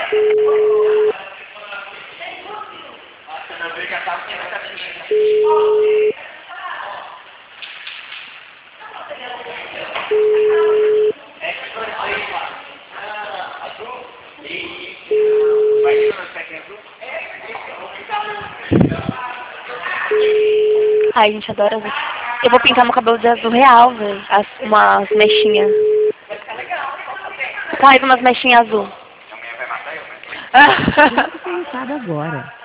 Ai, gente, adoro azul. Eu vou pintar meu cabelo de azul real, velho. Umas mechinhas. Faz umas mechinhas azul. Pensado agora.